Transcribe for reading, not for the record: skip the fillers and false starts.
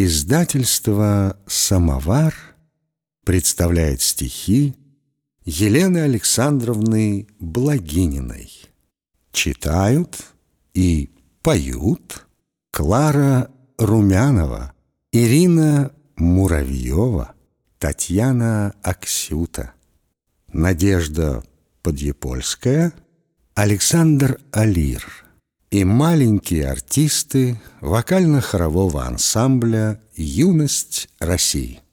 Издательство «Самовар» представляет стихи Елены Александровны Благининой. Читают и поют Клара Румянова, Ирина Муравьева, Татьяна Аксюта, Надежда Подъепольская, Александр Алир и маленькие артисты вокально-хорового ансамбля «Юность России».